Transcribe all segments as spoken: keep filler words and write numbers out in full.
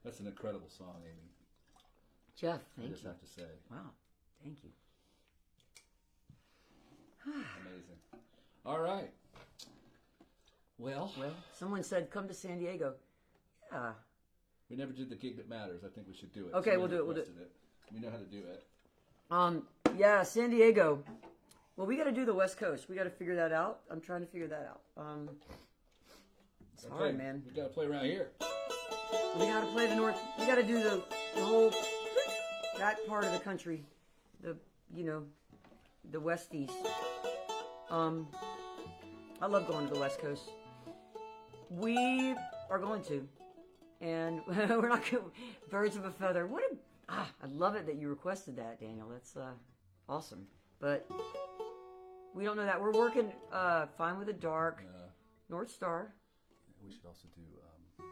That's an incredible song, Amy. Jeff, thank I just you. have to say. Wow, thank you. Amazing. All right. Well, Well, someone said, come to San Diego. Yeah. we never did the gig that matters. I think we should do it. Okay, Somebody we'll do it, we'll do requested it. We know how to do it. Um, yeah, San Diego. Well, we got to do the West Coast. We got to figure that out. I'm trying to figure that out. Um, it's Okay, hard, man. We got to play around here. We got to play the North. We got to do the, the whole, that part of the country. The, you know, the West East. Um, I love going to the West Coast. We are going to. And we're not going birds of a feather. What a, ah, I love it that you requested that, Daniel. That's uh, awesome. But we don't know that. We're working uh, Fine with the Dark, Uh, North Star. we should also do um,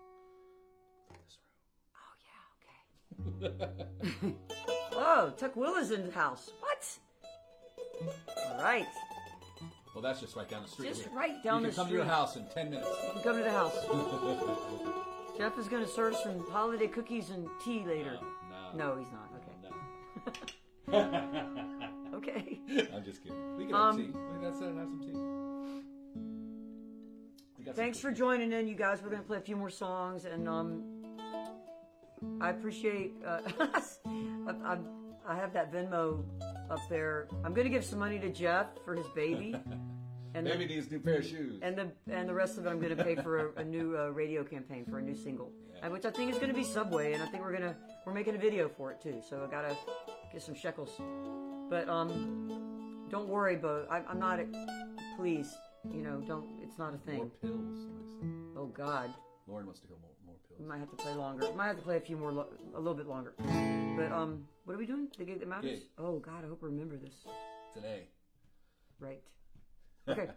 this room. Oh, yeah, okay. Oh, Tuck Willa's in the house. What? All right. Well, that's just right down the street. Just here. right down you the can come street. to your house in ten minutes. You can come to the house. Jeff is going to serve some holiday cookies and tea later. No, No, he's not. Okay. no. Okay. I'm just kidding. We can Um, have tea. We got to have some tea. We got some Thanks for cookies. joining in, you guys. We're going to play a few more songs, and um, I appreciate. Uh, I, I, I have that Venmo up there. I'm going to give some money to Jeff for his baby, and Maybe the, needs new pair of shoes. and the and the rest of it I'm going to pay for a, a new uh, radio campaign for a new single, Yeah. uh, which I think is going to be Subway, and I think we're gonna we're making a video for it too. So I gotta get some shekels. But um, don't worry, Bo. I, I'm not. Please, you know, don't. It's not a thing. More pills. somebody said. Oh God. Lauren wants to hear more, more We pills. might have to play longer. Might have to play a few more, lo- a little bit longer. But um, what are we doing? The gig that matters. Gig. Oh God, I hope I remember this. Today. Right. Okay.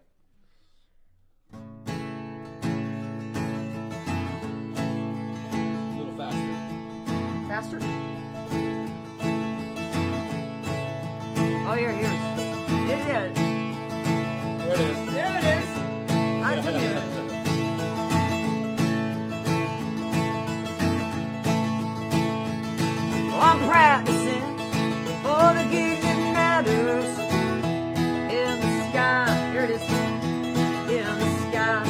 A little faster. Faster. Oh, here, here. It is. There it is. There it is. I took it. I'm practicing for the gig that matters. In the sky, here it is. In the sky,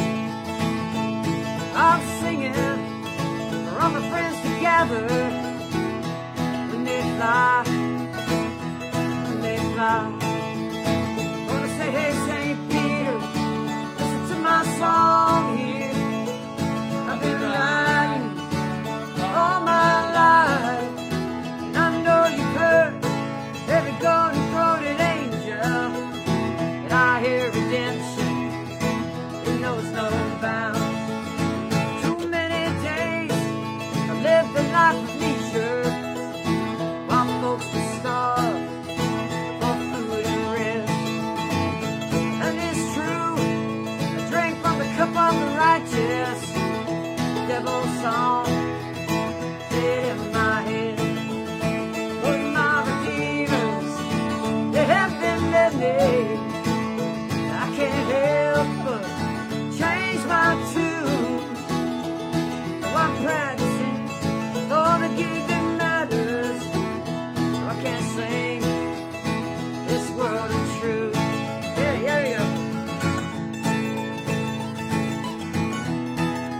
I'm singing for all my friends together. When they fly, when they fly. Gonna say, hey, Saint Peter, listen to my song here. I've been riding all my life. I know you've heard every golden-throated angel, and I hear redemption, it knows no bounds. Too many days I lived a life of leisure, while folks were starved for food and rest. And it's true, I drank from the cup of the righteous, devil's song played in my head. But my redeemers, they have been led me. I can't help but change my tune. So I'm practicing for the gig that matters. So I can't sing this world of truth. Yeah, yeah, yeah.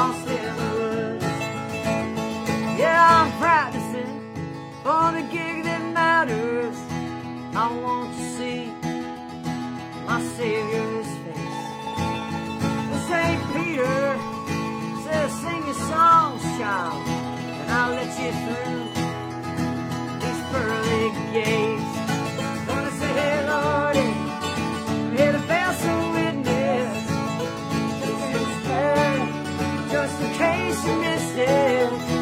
lost in the woods. Yeah, I'm practicing for the gig that matters. I want to see my Savior's face. Well, Saint Peter says, sing your songs, child, and I'll let you through these pearly gates. Gonna say, hey, Lordy, here to bear some witness. Just in case you missed it.